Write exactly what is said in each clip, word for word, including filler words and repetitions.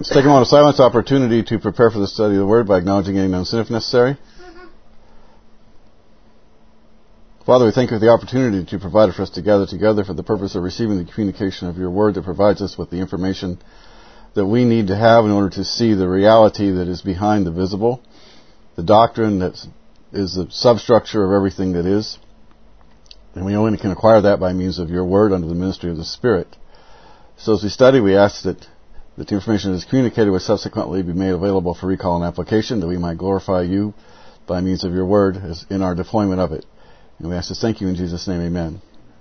Let's take a moment of silence opportunity to prepare for the study of the Word by acknowledging any known sin if necessary. Father, we thank you for the opportunity to provide for us to gather together for the purpose of receiving the communication of your Word that provides us with the information that we need to have in order to see the reality that is behind the visible, the doctrine that is the substructure of everything that is. And we only can acquire that by means of your Word under the ministry of the Spirit. So as we study, we ask that that the information that is communicated will subsequently be made available for recall and application, that we might glorify you by means of your Word as in our deployment of it. And we ask this, thank you in Jesus' name, amen.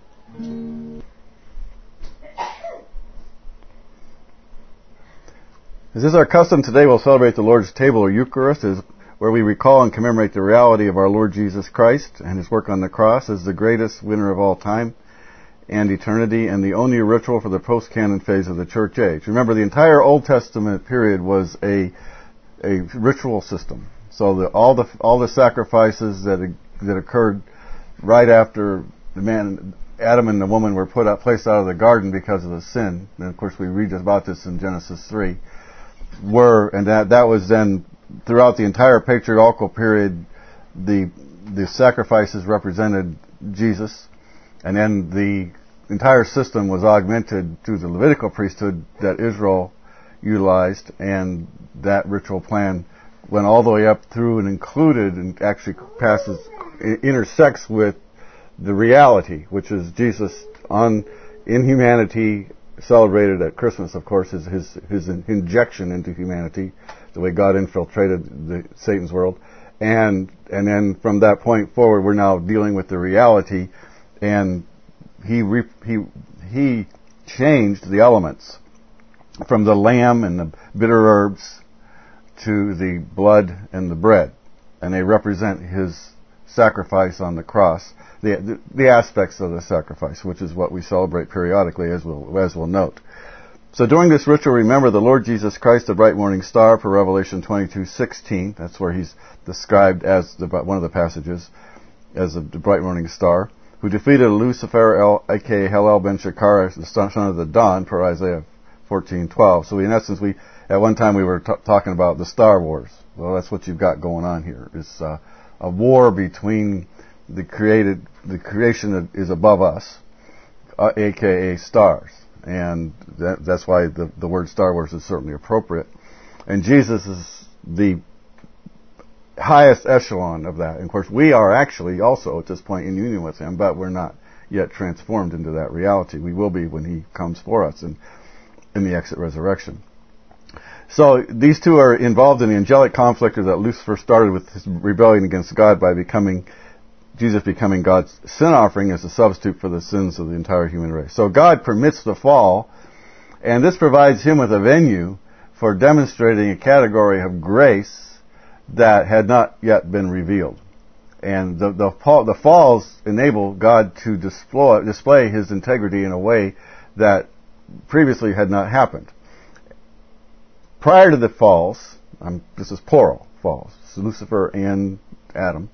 As is our custom, today we'll celebrate the Lord's table or Eucharist, where we recall and commemorate the reality of our Lord Jesus Christ and His work on the cross as the greatest winner of all time and eternity, and the only ritual for the post-canon phase of the church age. Remember, the entire Old Testament period was a a ritual system. So the, all the all the sacrifices that that occurred right after the man, Adam and the woman were put out, placed out of the garden because of the sin, and of course we read about this in Genesis three, were, and that that was then throughout the entire patriarchal period, the the sacrifices represented Jesus. And then the entire system was augmented through the Levitical priesthood that Israel utilized, and that ritual plan went all the way up through and included and actually passes, intersects with the reality, which is Jesus on in humanity, celebrated at Christmas, of course, is his his injection into humanity, the way God infiltrated the Satan's world, and and then from that point forward, we're now dealing with the reality. And he re, he he changed the elements from the lamb and the bitter herbs to the blood and the bread, and they represent his sacrifice on the cross, the the, the aspects of the sacrifice, which is what we celebrate periodically, as we'll as we'll note. So during this ritual, remember the Lord Jesus Christ, the bright morning star, per Revelation twenty-two sixteen. That's where he's described as the, one of the passages as the bright morning star, who defeated Lucifer, El, aka Hillel ben Shakar, the son of the dawn, per Isaiah fourteen twelve. So in essence, we at one time we were t- talking about the Star Wars. Well, that's what you've got going on here. It's uh, a war between the created, the creation that is above us, uh, aka stars, and that, that's why the, the word Star Wars is certainly appropriate. And Jesus is the highest echelon of that. And of course, we are actually also at this point in union with Him, but we're not yet transformed into that reality. We will be when He comes for us in, in the exit resurrection. So these two are involved in the angelic conflict that Lucifer started with his rebellion against God by becoming, Jesus becoming God's sin offering as a substitute for the sins of the entire human race. So God permits the fall, and this provides Him with a venue for demonstrating a category of grace that had not yet been revealed. And the, the, the falls enable God to display, display His integrity in a way that previously had not happened. Prior to the falls, um, this is plural falls, so Lucifer and Adam,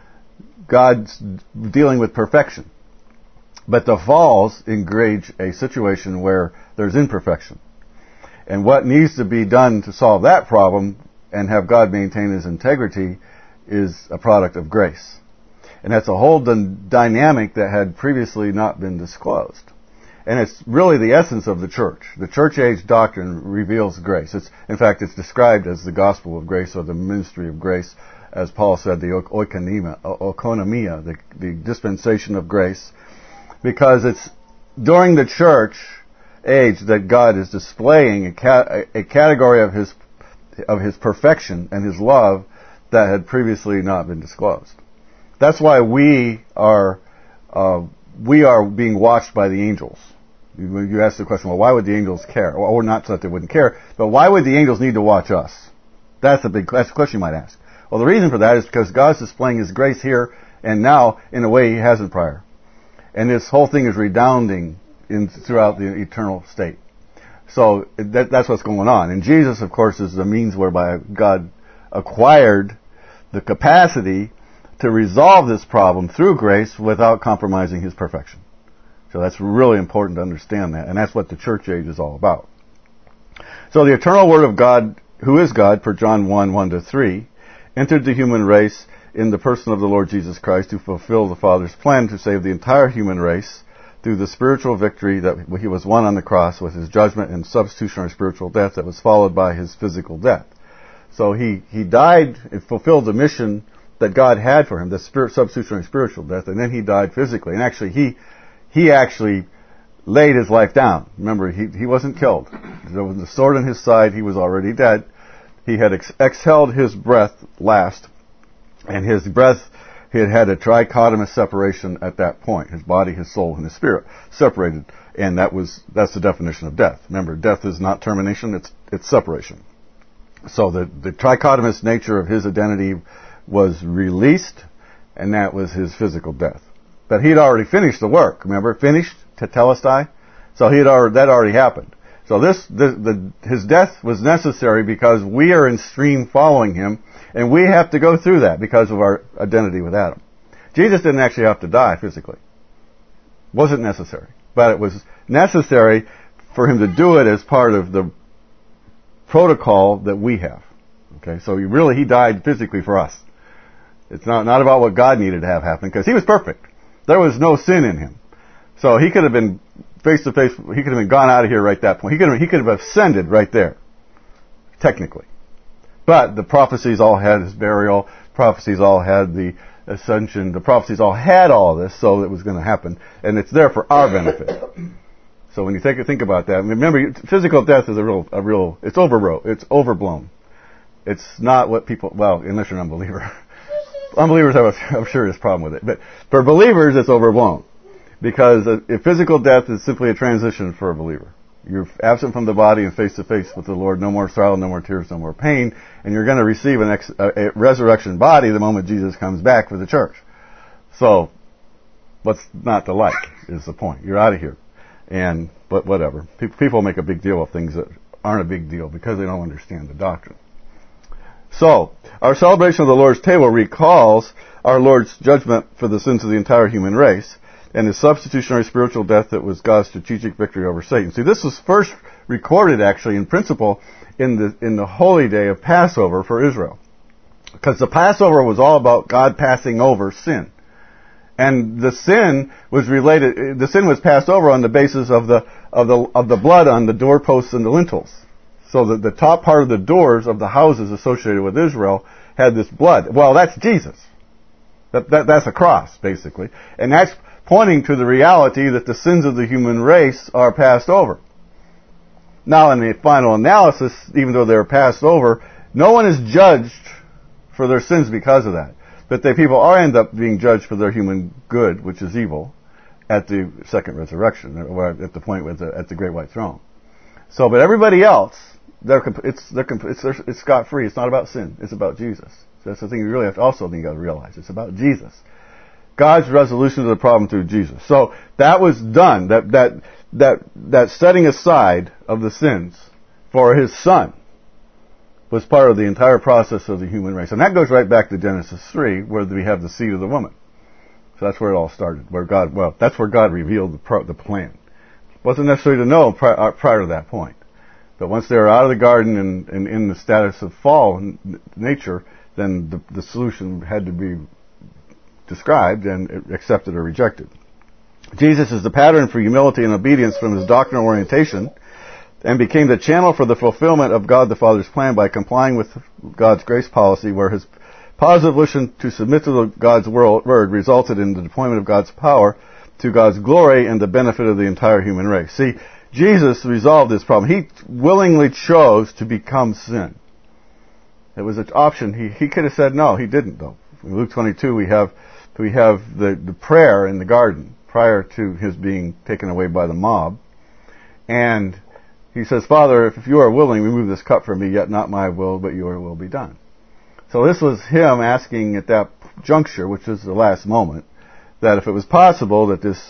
God's dealing with perfection. But the falls engage a situation where there's imperfection. And what needs to be done to solve that problem and have God maintain His integrity is a product of grace. And that's a whole d- dynamic that had previously not been disclosed. And it's really the essence of the church. The church age doctrine reveals grace. It's, in fact, it's described as the gospel of grace or the ministry of grace, as Paul said, the oikonomia, oikonomia, the, the dispensation of grace, because it's during the church age that God is displaying a, ca- a category of His of His perfection and His love that had previously not been disclosed. That's why we are uh, we are being watched by the angels. You, you ask the question, well, why would the angels care? Or not that they wouldn't care, but why would the angels need to watch us? That's a big that's a question you might ask. Well, the reason for that is because God's displaying His grace here and now in a way He hasn't prior. And this whole thing is redounding in throughout the eternal state. So that, that's what's going on. And Jesus, of course, is the means whereby God acquired the capacity to resolve this problem through grace without compromising His perfection. So that's really important to understand that. And that's what the church age is all about. So the eternal Word of God, who is God, per John one, one to three, entered the human race in the person of the Lord Jesus Christ to fulfill the Father's plan to save the entire human race through the spiritual victory that he was won on the cross with his judgment and substitutionary spiritual death that was followed by his physical death. So he, he died and fulfilled the mission that God had for him, the spirit, substitutionary spiritual death, and then he died physically. And actually, he he actually laid his life down. Remember, he, he wasn't killed. There was a sword in his side. He was already dead. He had ex- exhaled his breath last, and his breath, he had had a trichotomous separation at that point. His body, his soul, and his spirit separated, and that was that's the definition of death. Remember, death is not termination; it's it's separation. So the the trichotomous nature of his identity was released, and that was his physical death. But he'd already finished the work. Remember, finished, tetelestai. So he had already, that already happened. So this, the, the, his death was necessary because we are in stream following him, and we have to go through that because of our identity with Adam. Jesus didn't actually have to die physically. Wasn't necessary. But it was necessary for him to do it as part of the protocol that we have. Okay, so he really, he died physically for us. It's not, not about what God needed to have happen, because he was perfect. There was no sin in him. So he could have been face to face, he could have been gone out of here right at that point. He could have, he could have ascended right there. Technically. But the prophecies all had his burial, prophecies all had the ascension, the prophecies all had all this, so it was going to happen. And it's there for our benefit. So when you think, think about that, remember, physical death is a real, a real, it's overblown. It's overblown. It's not what people, well, unless you're an unbeliever. Unbelievers have a, a serious problem with it. But for believers, it's overblown. Because a, a physical death is simply a transition for a believer. You're absent from the body and face to face with the Lord. No more sorrow, no more tears, no more pain. And you're going to receive an ex, a, a resurrection body the moment Jesus comes back for the church. So, what's not to like is the point. You're out of here. And, but whatever. People, people make a big deal of things that aren't a big deal because they don't understand the doctrine. So, our celebration of the Lord's table recalls our Lord's judgment for the sins of the entire human race and his substitutionary spiritual death that was God's strategic victory over Satan. See, this was first recorded actually in principle in the in the holy day of Passover for Israel. Because the Passover was all about God passing over sin. And the sin was related, the sin was passed over on the basis of the of the of the blood on the doorposts and the lintels. So that the top part of the doors of the houses associated with Israel had this blood. Well, that's Jesus. That, that, that's a cross, basically. And that's pointing to the reality that the sins of the human race are passed over. Now, in the final analysis, even though they're passed over, no one is judged for their sins because of that. But the people are end up being judged for their human good, which is evil, at the second resurrection, or at the point with the, at the great white throne. So, but everybody else, They're, it's, they're, it's, it's scot-free. It's not about sin. It's about Jesus. So that's the thing you really have to also think you got to realize. It's about Jesus. God's resolution of the problem through Jesus. So that was done. That, that, that, that setting aside of the sins for his son was part of the entire process of the human race. And that goes right back to Genesis three, where we have the seed of the woman. So that's where it all started. Where God, well, that's where God revealed the, pro, the plan. It wasn't necessary to know prior, prior to that point. But once they were out of the garden and, and in the status of fall n- nature, then the, the solution had to be described and accepted or rejected. Jesus is the pattern for humility and obedience from his doctrinal orientation and became the channel for the fulfillment of God the Father's plan by complying with God's grace policy, where his positive volition to submit to the God's word resulted in the deployment of God's power to God's glory and the benefit of the entire human race. See, Jesus resolved this problem. He willingly chose to become sin. It was an option. He he could have said no. He didn't, though. In Luke twenty-two, we have we have the, the prayer in the garden prior to his being taken away by the mob. And he says, Father, if you are willing, remove this cup from me, yet not my will, but your will be done. So this was him asking at that juncture, which is the last moment, that if it was possible that this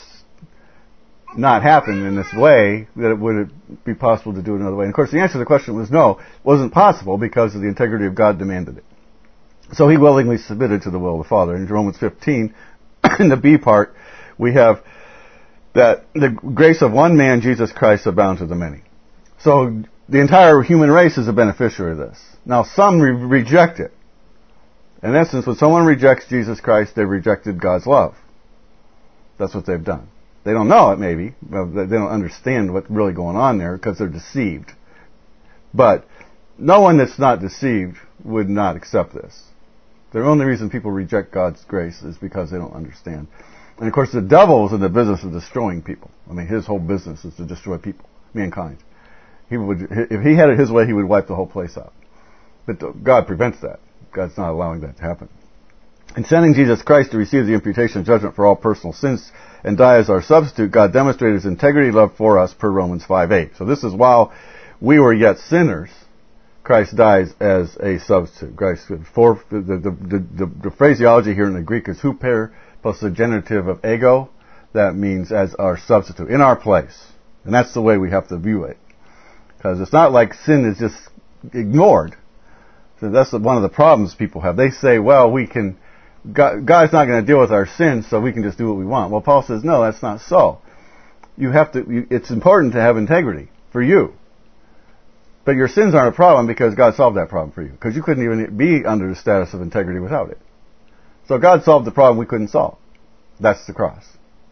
not happen in this way, that it would it be possible to do it another way. And of course the answer to the question was no, it wasn't possible because of the integrity of God demanded it. So he willingly submitted to the will of the Father. In Romans fifteen, in the B part, we have that the grace of one man, Jesus Christ, abound to the many. So the entire human race is a beneficiary of this. Now, some re- reject it. In essence, when someone rejects Jesus Christ, they've rejected God's love. That's what they've done. They don't know it, maybe. They don't understand what's really going on there because they're deceived. But no one that's not deceived would not accept this. The only reason people reject God's grace is because they don't understand. And of course, the devil is in the business of destroying people. I mean, his whole business is to destroy people, mankind. He would, if he had it his way, he would wipe the whole place out. But God prevents that. God's not allowing that to happen. In sending Jesus Christ to receive the imputation of judgment for all personal sins and die as our substitute, God demonstrated His integrity love for us per Romans five eight. So this is while we were yet sinners, Christ dies as a substitute. Christ, for, the, the, the, the, the phraseology here in the Greek is huper plus the genitive of ego. That means as our substitute, in our place. And that's the way we have to view it. Because it's not like sin is just ignored. So that's one of the problems people have. They say, well, we can, God, God's not going to deal with our sins, so we can just do what we want. Well, Paul says, no, that's not so. You have to, you, it's important to have integrity for you. But your sins aren't a problem because God solved that problem for you. Because you couldn't even be under the status of integrity without it. So God solved the problem we couldn't solve. That's the cross.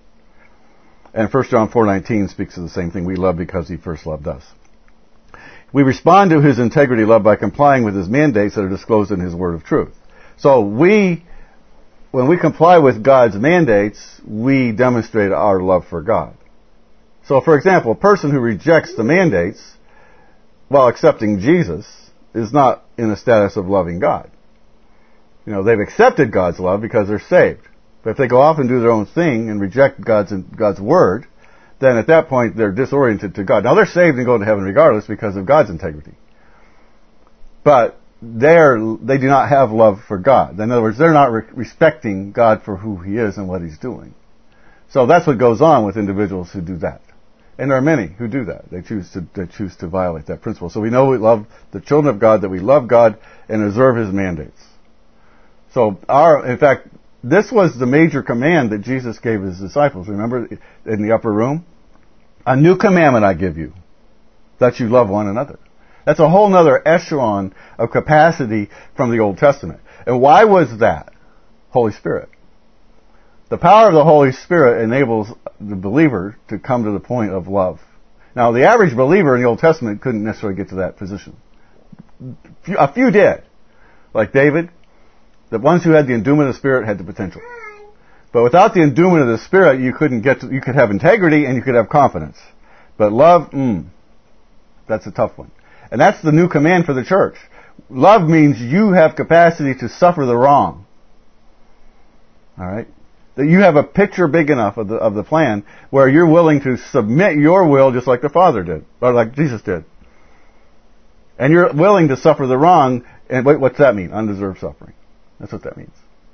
And First John four nineteen speaks of the same thing. We love because He first loved us. We respond to His integrity love by complying with His mandates that are disclosed in His word of truth. So we, when we comply with God's mandates, we demonstrate our love for God. So for example, a person who rejects the mandates while accepting Jesus is not in a status of loving God. You know, they've accepted God's love because they're saved. But if they go off and do their own thing and reject God's God's word, then at that point they're disoriented to God. Now they're saved and go to heaven regardless because of God's integrity. But they're, they do not have love for God. In other words, they're not re- respecting God for who He is and what He's doing. So that's what goes on with individuals who do that. And there are many who do that. They choose to they choose to violate that principle. So we know we love the children of God, that we love God and observe His mandates. So our, in fact, this was the major command that Jesus gave His disciples. Remember in the upper room? A new commandment I give you, that you love one another. That's a whole other echelon of capacity from the Old Testament. And why was that? Holy Spirit. The power of the Holy Spirit enables the believer to come to the point of love. Now, the average believer in the Old Testament couldn't necessarily get to that position. A few did. Like David. The ones who had the endowment of the Spirit had the potential. But without the endowment of the Spirit, you couldn't get to, you could have integrity and you could have confidence. But love, mm, that's a tough one. And that's the new command for the church. Love means you have capacity to suffer the wrong. Alright? That you have a picture big enough of the, of the plan where you're willing to submit your will just like the Father did, or like Jesus did. And you're willing to suffer the wrong, and wait, what's that mean? Undeserved suffering. That's what that means.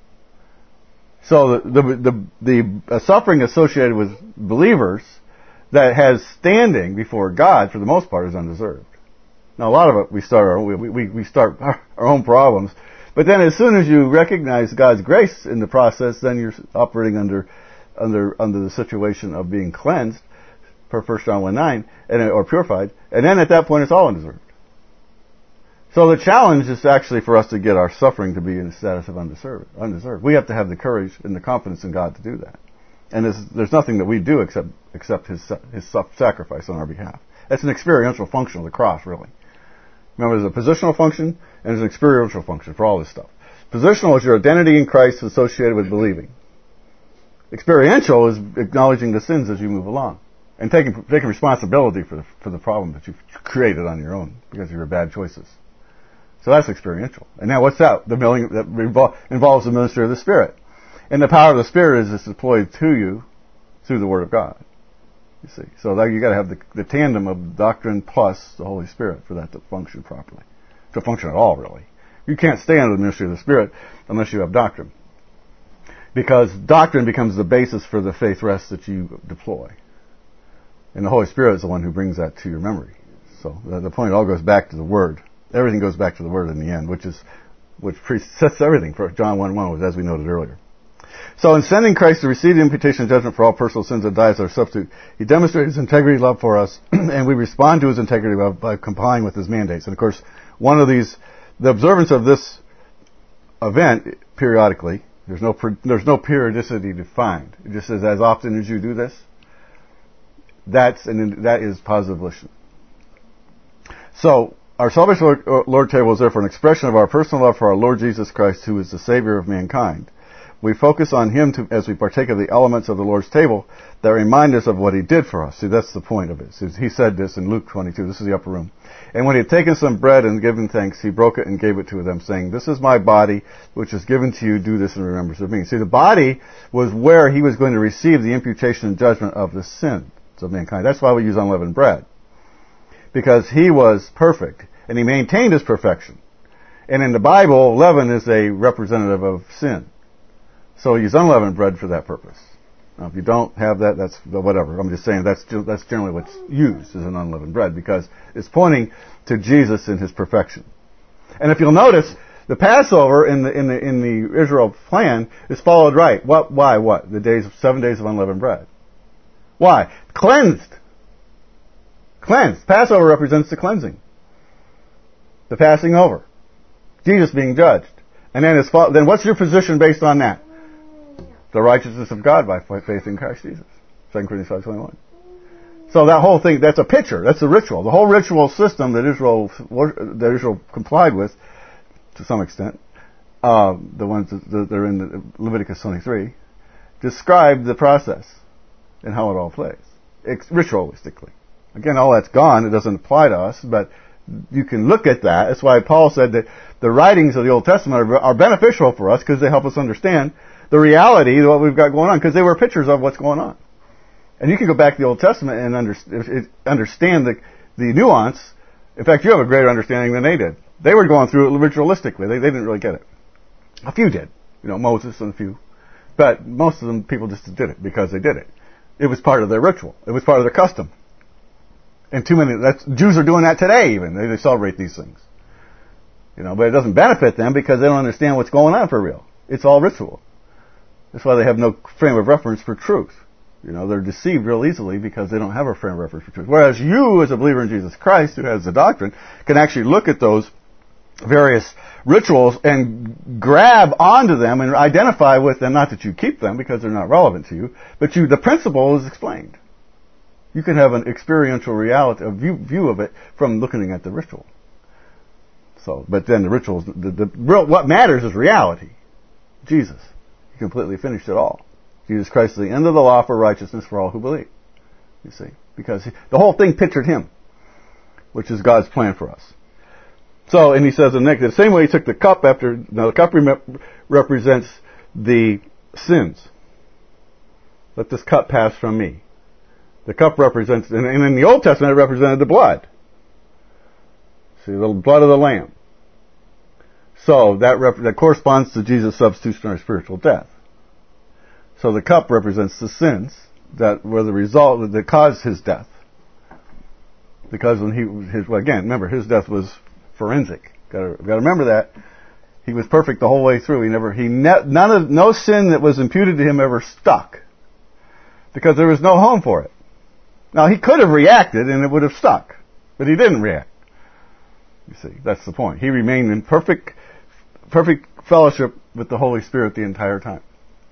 So the the the, the suffering associated with believers that has standing before God, for the most part, is undeserved. Now, a lot of it we start our, we we, we start our, our own problems, but then as soon as you recognize God's grace in the process, then you're operating under under under the situation of being cleansed, per First John one nine, and or purified, and then at that point it's all undeserved. So the challenge is actually for us to get our suffering to be in a status of undeserved. Undeserved. We have to have the courage and the confidence in God to do that. And there's, there's nothing that we do except except His His sacrifice on our behalf. That's an experiential function of the cross, really. Remember, there's a positional function and there's an experiential function for all this stuff. Positional is your identity in Christ associated with believing. Experiential is acknowledging the sins as you move along and taking taking responsibility for the, for the problem that you've created on your own because of your bad choices. So that's experiential. And now what's that? The milling, that revol- involves the ministry of the Spirit. And the power of the Spirit is deployed to you through the Word of God. You see. So that you gotta have the, the tandem of doctrine plus the Holy Spirit for that to function properly. To function at all, really. You can't stay under the ministry of the Spirit unless you have doctrine. Because doctrine becomes the basis for the faith rest that you deploy. And the Holy Spirit is the one who brings that to your memory. So the, the point all goes back to the Word. Everything goes back to the Word in the end, which is, which sets everything for John one one, as we noted earlier. So in sending Christ to receive the imputation of judgment for all personal sins and die as our substitute, he demonstrated his integrity love for us, and we respond to his integrity love by complying with his mandates. And of course, one of these, the observance of this event periodically, there's no there's no periodicity defined. It just says as often as you do this, that's and that is positive volition. So our salvation Lord, Lord table is therefore an expression of our personal love for our Lord Jesus Christ, who is the Savior of mankind. We focus on him to, as we partake of the elements of the Lord's table that remind us of what he did for us. See, that's the point of it. He said this in Luke twenty-two. This is the upper room. And when he had taken some bread and given thanks, he broke it and gave it to them, saying, "This is my body, which is given to you. Do this in remembrance of me." See, the body was where he was going to receive the imputation and judgment of the sins of mankind. That's why we use unleavened bread. Because he was perfect, and he maintained his perfection. And in the Bible, leaven is a representative of sin. So use unleavened bread for that purpose. Now, if you don't have that, that's whatever. I'm just saying that's that's generally what's used as an unleavened bread because it's pointing to Jesus in his perfection. And if you'll notice, the Passover in the in the in the Israel plan is followed right. What? Why? What? The days of seven days of unleavened bread. Why? Cleansed. Cleansed. Passover represents the cleansing, the passing over, Jesus being judged, and then his then what's your position based on that? The righteousness of God by faith in Christ Jesus. Second Corinthians five twenty-one. So that whole thing, that's a picture. That's a ritual. The whole ritual system that Israel that Israel complied with, to some extent, uh, the ones that are in Leviticus twenty-three, describe the process and how it all plays, it's ritualistically. Again, all that's gone. It doesn't apply to us, but you can look at that. That's why Paul said that the writings of the Old Testament are, are beneficial for us because they help us understand the reality of what we've got going on, because they were pictures of what's going on. And you can go back to the Old Testament and under, understand the, the nuance. In fact, you have a greater understanding than they did. They were going through it ritualistically. They, they didn't really get it. A few did. You know, Moses and a few. But most of them, people just did it because they did it. It was part of their ritual. It was part of their custom. And too many, that's, Jews are doing that today even. They, they celebrate these things. You know, but it doesn't benefit them because they don't understand what's going on for real. It's all ritual. That's why they have no frame of reference for truth. You know, they're deceived real easily because they don't have a frame of reference for truth. Whereas you, as a believer in Jesus Christ, who has the doctrine, can actually look at those various rituals and grab onto them and identify with them. Not that you keep them because they're not relevant to you, but you, the principle is explained. You can have an experiential reality, a view, view of it from looking at the ritual. So, but then the rituals, the, the real, what matters is reality. Jesus. He completely finished it all. Jesus Christ is the end of the law for righteousness for all who believe. You see, because he, the whole thing pictured him, which is God's plan for us. So, and he says in the next, the same way he took the cup after, now the cup rem- represents the sins. Let this cup pass from me. The cup represents, and in the Old Testament it represented the blood. See, the blood of the Lamb. So that rep- that corresponds to Jesus' substitutionary spiritual death. So the cup represents the sins that were the result that caused his death. Because when he his well, again, remember his death was forensic. Got to got to remember that he was perfect the whole way through. He never he ne- none of no sin that was imputed to him ever stuck because there was no home for it. Now he could have reacted and it would have stuck, but he didn't react. You see, that's the point. He remained in perfect, perfect fellowship with the Holy Spirit the entire time.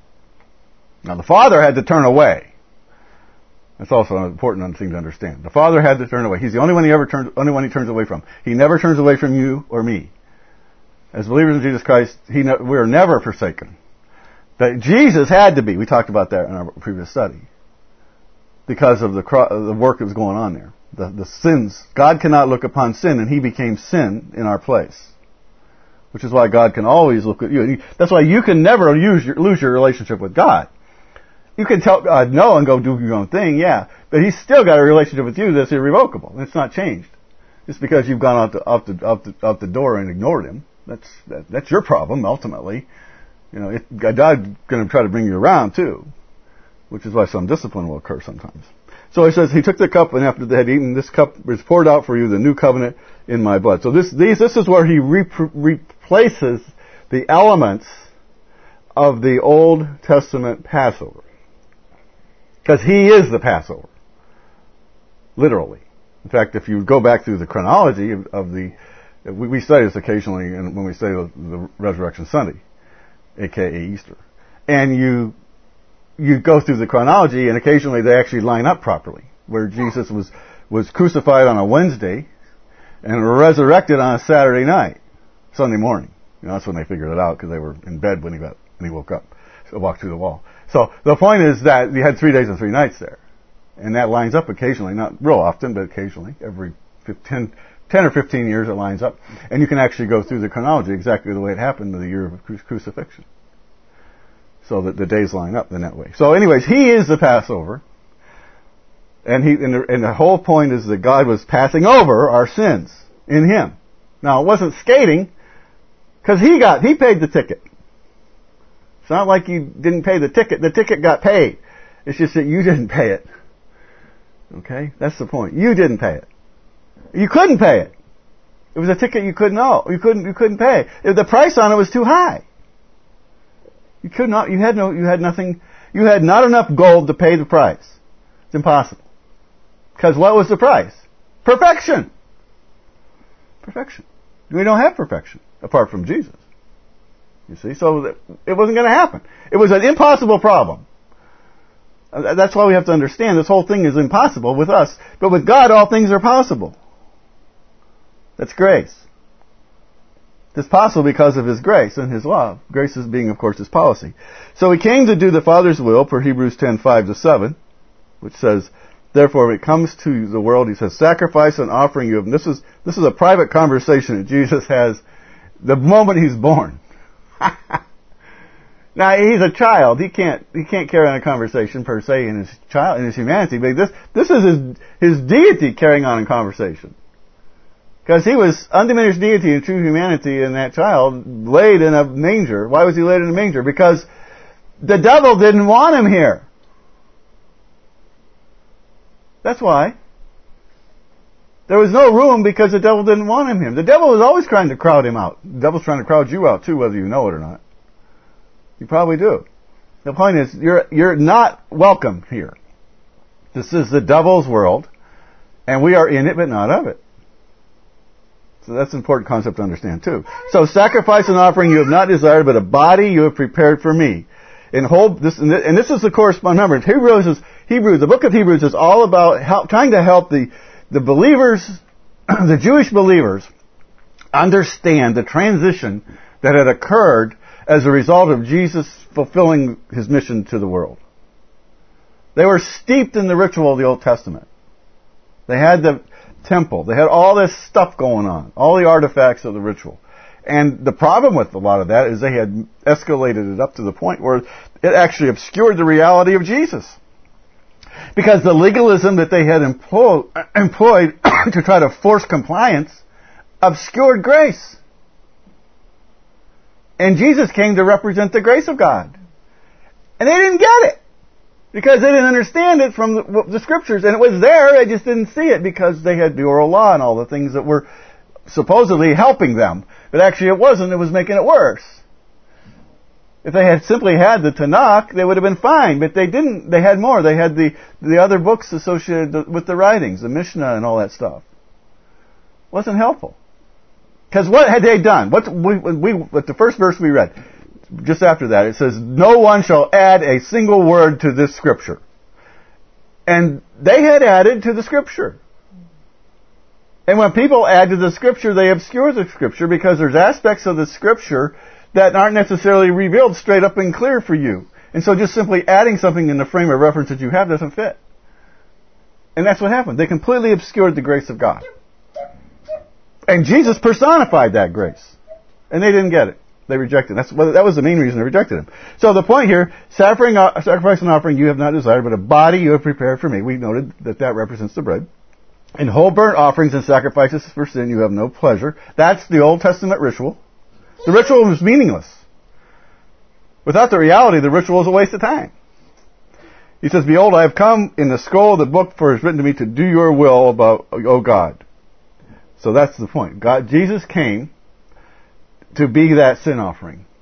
Now the Father had to turn away. That's also an important thing to understand. The Father had to turn away. He's the only one he ever turns, only one he turns away from. He never turns away from you or me. As believers in Jesus Christ, he ne- we are never forsaken. That Jesus had to be. We talked about that in our previous study. Because of the, cro- the work that was going on there. The, the sins. God cannot look upon sin, and he became sin in our place. Which is why God can always look at you. That's why you can never use your, lose your relationship with God. You can tell God no and go do your own thing, yeah. But he's still got a relationship with you that's irrevocable. It's not changed. Just because you've gone out the, out the, out the, out the door and ignored him. That's, that, that's your problem, ultimately. You know, it, God's going to try to bring you around, too. Which is why some discipline will occur sometimes. So he says, he took the cup, and after they had eaten, this cup was poured out for you, the new covenant in my blood. So this, these, this is where he re- replaces the elements of the Old Testament Passover. Because he is the Passover. Literally. In fact, if you go back through the chronology of, of the, we, we study this occasionally when we study the, the Resurrection Sunday, aka Easter. And you, you go through the chronology and occasionally they actually line up properly. Where Jesus was, was crucified on a Wednesday and resurrected on a Saturday night, Sunday morning. You know, that's when they figured it out because they were in bed when he got, when he woke up, so walked through the wall. So the point is that you had three days and three nights there. And that lines up occasionally, not real often, but occasionally. Every ten, ten or fifteen years it lines up. And you can actually go through the chronology exactly the way it happened in the year of crucifixion. So that the days line up in that way. So anyways, he is the Passover. And he, and the, and the whole point is that God was passing over our sins in him. Now it wasn't skating, because he got, he paid the ticket. It's not like you didn't pay the ticket. The ticket got paid. It's just that you didn't pay it. Okay? That's the point. You didn't pay it. You couldn't pay it. It was a ticket you couldn't owe. You couldn't, you couldn't pay. The price on it was too high. You could not, you had no, you had nothing, you had not enough gold to pay the price. It's impossible. Because what was the price? Perfection. Perfection. We don't have perfection apart from Jesus. You see, so it wasn't going to happen. It was an impossible problem. That's why we have to understand this whole thing is impossible with us. But with God, all things are possible. That's grace. It's possible because of His grace and His love. Grace is being, of course, His policy. So He came to do the Father's will, per Hebrews ten, five to seven, which says, therefore, when it comes to the world, He says, sacrifice and offering you. And this is, this is a private conversation that Jesus has the moment He's born. Now, He's a child. He can't, he can't carry on a conversation per se in His child, in His humanity, but this, this is His, His deity carrying on a conversation. Because He was undiminished deity and true humanity, and that child laid in a manger. Why was He laid in a manger? Because the devil didn't want Him here. That's why. There was no room because the devil didn't want Him here. The devil was always trying to crowd Him out. The devil's trying to crowd you out too, whether you know it or not. You probably do. The point is, you're, you're not welcome here. This is the devil's world, and we are in it but not of it. So that's an important concept to understand too. So sacrifice and offering you have not desired, but a body you have prepared for me. In whole, this, and this is the corresponding number. Hebrews is, Hebrews, the book of Hebrews is all about help, trying to help the, the believers, the Jewish believers, understand the transition that had occurred as a result of Jesus fulfilling His mission to the world. They were steeped in the ritual of the Old Testament. They had the temple. They had all this stuff going on. All the artifacts of the ritual. And the problem with a lot of that is they had escalated it up to the point where it actually obscured the reality of Jesus. Because the legalism that they had employ, employed to try to force compliance obscured grace. And Jesus came to represent the grace of God. And they didn't get it. Because they didn't understand it from the, the Scriptures. And it was there, they just didn't see it because they had the oral law and all the things that were supposedly helping them. But actually it wasn't, it was making it worse. If they had simply had the Tanakh, they would have been fine. But they didn't, they had more. They had the, the other books associated with the writings, the Mishnah and all that stuff. It wasn't helpful. Because what had they done? What we, we, what the first verse we read, just after that, it says, no one shall add a single word to this Scripture. And they had added to the Scripture. And when people add to the Scripture, they obscure the Scripture because there's aspects of the Scripture that aren't necessarily revealed straight up and clear for you. And so just simply adding something in the frame of reference that you have doesn't fit. And that's what happened. They completely obscured the grace of God. And Jesus personified that grace. And they didn't get it. They rejected it. That's, well, that was the main reason they rejected Him. So the point here, sacrifice and offering you have not desired, but a body you have prepared for me. We noted that that represents the bread. In whole burnt offerings and sacrifices for sin you have no pleasure. That's the Old Testament ritual. The ritual was meaningless. Without the reality, the ritual is a waste of time. He says, behold, I have come in the scroll of the book, for it is written to me to do your will, about, O God. So that's the point. God, Jesus came to be that sin offering.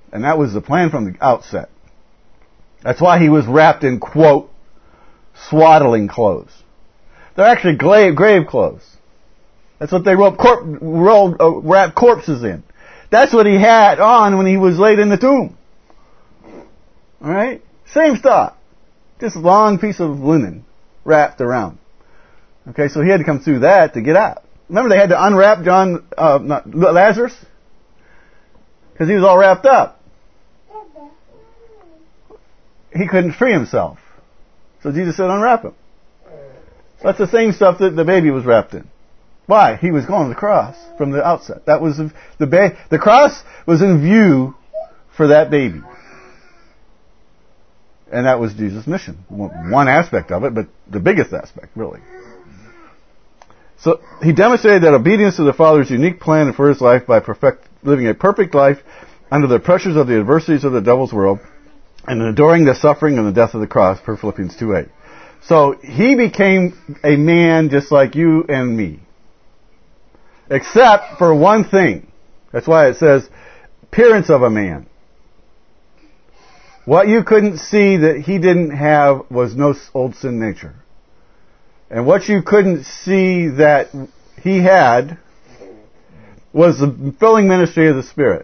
And that was the plan from the outset. That's why he was wrapped in, quote, swaddling clothes. They're actually grave, grave clothes. That's what they rolled, corp, rolled uh, wrapped corpses in. That's what he had on when he was laid in the tomb. Alright? Same stuff. Just a long piece of linen wrapped around. Okay, so he had to come through that to get out. Remember they had to unwrap John, uh, not, Lazarus? Because he was all wrapped up. He couldn't free himself. So Jesus said, unwrap him. That's the same stuff that the baby was wrapped in. Why? He was going to the cross from the outset. That was the, the, ba- the cross was in view for that baby. And that was Jesus' mission. One aspect of it, but the biggest aspect, really. So he demonstrated that obedience to the Father's unique plan for his life by perfect, living a perfect life under the pressures of the adversities of the devil's world and enduring the suffering and the death of the cross, per Philippians two eight. So he became a man just like you and me. Except for one thing. That's why it says, appearance of a man. What you couldn't see that he didn't have was no old sin nature. And what you couldn't see that he had was the filling ministry of the Spirit.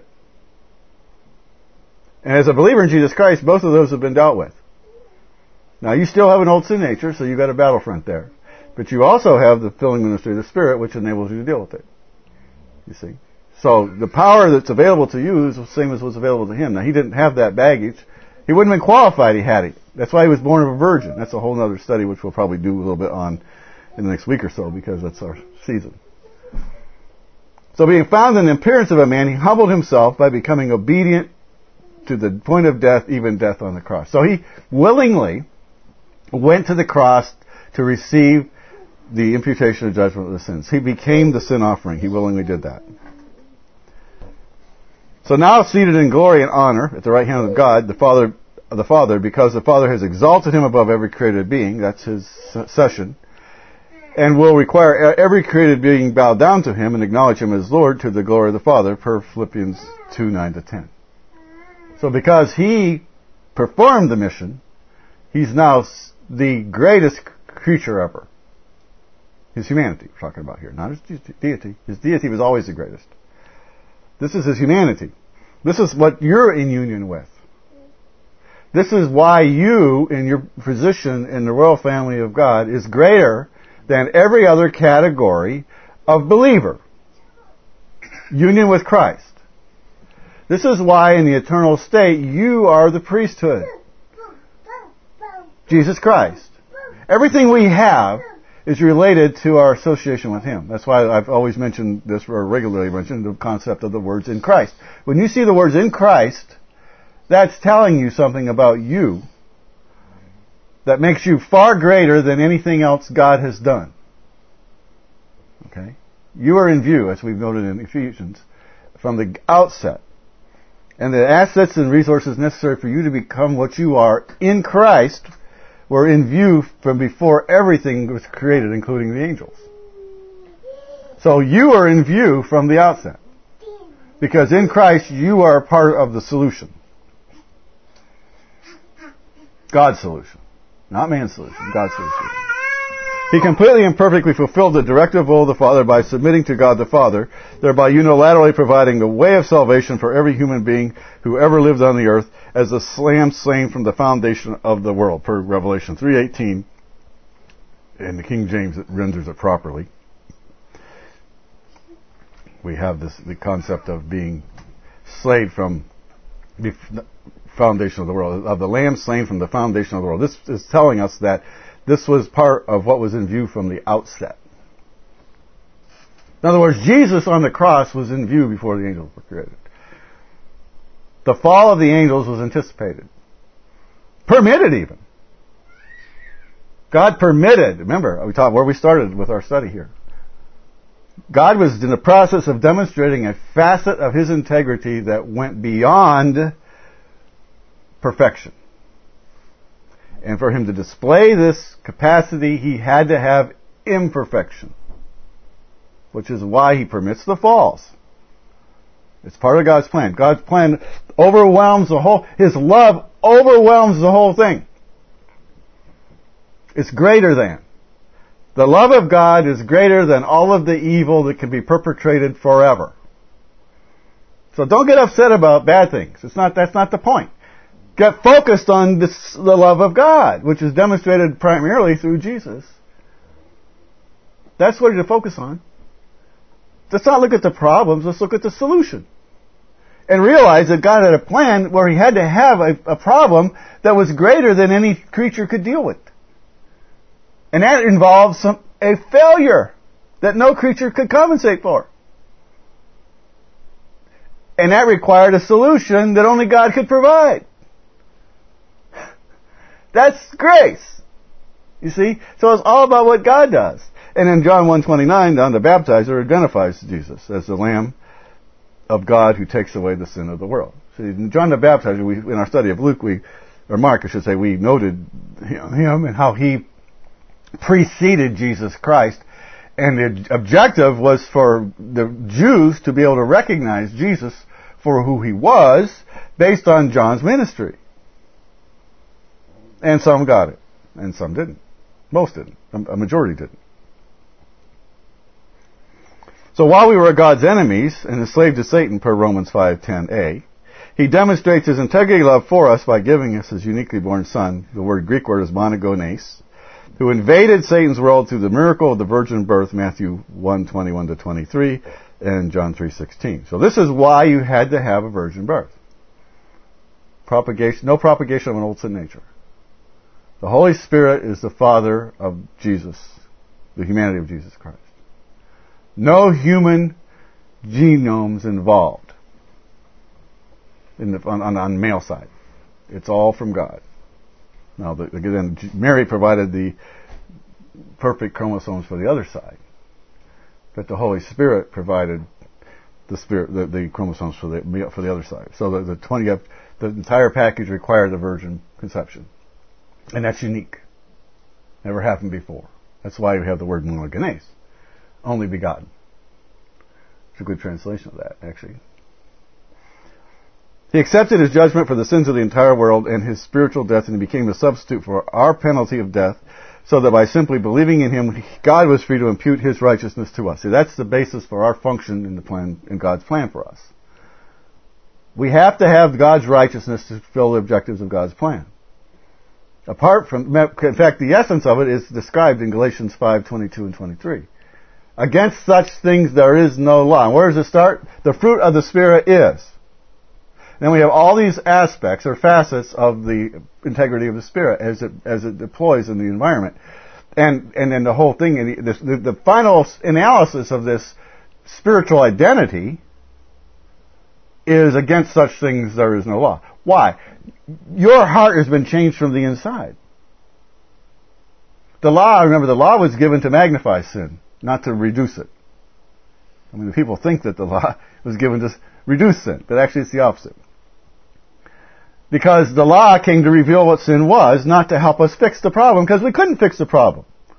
And as a believer in Jesus Christ, both of those have been dealt with. Now, you still have an old sin nature, so you've got a battlefront there. But you also have the filling ministry of the Spirit, which enables you to deal with it. You see? So, the power that's available to you is the same as was available to him. Now, he didn't have that baggage. He wouldn't have been qualified he had it. That's why he was born of a virgin. That's a whole other study, which we'll probably do a little bit on in the next week or so, because that's our season. So, being found in the appearance of a man, he humbled himself by becoming obedient to the point of death, even death on the cross. So, he willingly went to the cross to receive the imputation of judgment of the sins. He became the sin offering. He willingly did that. So now seated in glory and honor at the right hand of God, the Father, the Father, because the Father has exalted him above every created being, that's his session, and will require every created being bow down to him and acknowledge him as Lord to the glory of the Father, per Philippians two nine to ten. So because he performed the mission, he's now the greatest creature ever. His humanity we're talking about here, not his deity. His deity was always the greatest. This is his humanity. This is what you're in union with. This is why you, in your position in the royal family of God, is greater than every other category of believer. Union with Christ. This is why in the eternal state you are the priesthood. Jesus Christ. Everything we have is related to our association with him. That's why I've always mentioned this, or regularly mentioned, the concept of the words in Christ. When you see the words in Christ, that's telling you something about you that makes you far greater than anything else God has done. Okay? You are in view, as we've noted in Ephesians, from the outset. And the assets and resources necessary for you to become what you are in Christ were in view from before everything was created, including the angels. So you are in view from the outset. Because in Christ you are part of the solution. God's solution. Not man's solution, God's solution. He completely and perfectly fulfilled the directive will of the Father by submitting to God the Father, thereby unilaterally providing the way of salvation for every human being who ever lived on the earth, as the lamb slain from the foundation of the world, per Revelation three eighteen. In the King James, it renders it properly. We have this the concept of being slain from the foundation of the world, of the lamb slain from the foundation of the world. This is telling us that this was part of what was in view from the outset. In other words, Jesus on the cross was in view before the angels were created. The fall of the angels was anticipated. Permitted even. God permitted. Remember, we talked where we started with our study here. God was in the process of demonstrating a facet of his integrity that went beyond perfection. And for him to display this capacity, he had to have imperfection. Which is why he permits the falls. It's part of God's plan. God's plan overwhelms the whole, His love overwhelms the whole thing. It's greater than. The love of God is greater than all of the evil that can be perpetrated forever. So don't get upset about bad things. It's not, that's not the point. Get focused on this, the love of God, which is demonstrated primarily through Jesus. That's what you're to focus on. Let's not look at the problems, let's look at the solution. And realize that God had a plan where He had to have a, a problem that was greater than any creature could deal with. And that involves some, a failure that no creature could compensate for. And that required a solution that only God could provide. That's grace. You see? So it's all about what God does. And in John one twenty-nine, John the Baptizer identifies Jesus as the Lamb of God who takes away the sin of the world. See, in John the Baptizer, we, in our study of Luke, we, or Mark, I should say, we noted him and how he preceded Jesus Christ. And the objective was for the Jews to be able to recognize Jesus for who He was based on John's ministry. And some got it, and some didn't. Most didn't. A majority didn't. So while we were God's enemies and enslaved to Satan per Romans five ten a, He demonstrates His integrity love for us by giving us His uniquely born Son. The word Greek word is monogenes, who invaded Satan's world through the miracle of the virgin birth, Matthew one twenty-one to twenty-three, and John three sixteen. So this is why you had to have a virgin birth. Propagation, no propagation of an old sin nature. The Holy Spirit is the Father of Jesus, the humanity of Jesus Christ. No human genomes involved in the, on, on, on male side. It's all from God. Now, the, again, Mary provided the perfect chromosomes for the other side, but the Holy Spirit provided the spirit, the, the chromosomes for the for the other side. So the, the twenty, the entire package required a virgin conception, and that's unique. Never happened before. That's why we have the word monogenes, only begotten. It's a good translation of that, actually. He accepted His judgment for the sins of the entire world and His spiritual death, and He became a substitute for our penalty of death, so that by simply believing in Him, God was free to impute His righteousness to us. See, that's the basis for our function in the plan, in God's plan for us. We have to have God's righteousness to fulfill the objectives of God's plan. Apart from, in fact, the essence of it is described in Galatians five twenty-two and twenty-three. Against such things there is no law. Where does it start? The fruit of the Spirit is. Then we have all these aspects or facets of the integrity of the Spirit as it as it deploys in the environment, and and then the whole thing. The, the, the final analysis of this spiritual identity is against such things there is no law. Why? Your heart has been changed from the inside. The law, remember, the law was given to magnify sin, not to reduce it. I mean, the people think that the law was given to reduce sin, but actually it's the opposite. Because the law came to reveal what sin was, not to help us fix the problem, because we couldn't fix the problem.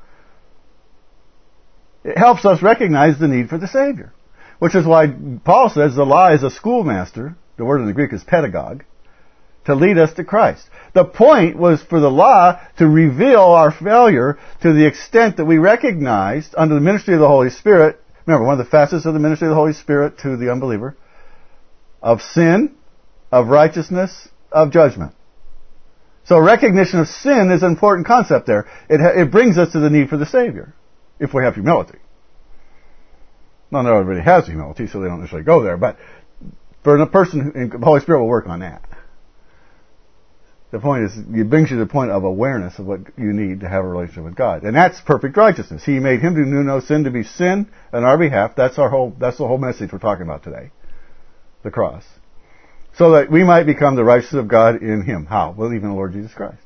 It helps us recognize the need for the Savior. Which is why Paul says the law is a schoolmaster, the word in the Greek is pedagogue, to lead us to Christ. The point was for the law to reveal our failure to the extent that we recognized under the ministry of the Holy Spirit. Remember, one of the facets of the ministry of the Holy Spirit to the unbeliever, of sin, of righteousness, of judgment. So recognition of sin is an important concept there. It, it brings us to the need for the Savior, if we have humility. Not everybody has humility, so they don't necessarily go there, but for a person, the Holy Spirit will work on that. The point is, it brings you to the point of awareness of what you need to have a relationship with God. And that's perfect righteousness. He made Him who knew no sin to be sin on our behalf. That's our whole, that's the whole message we're talking about today. The cross. So that we might become the righteousness of God in Him. How? Believe in the Lord Jesus Christ.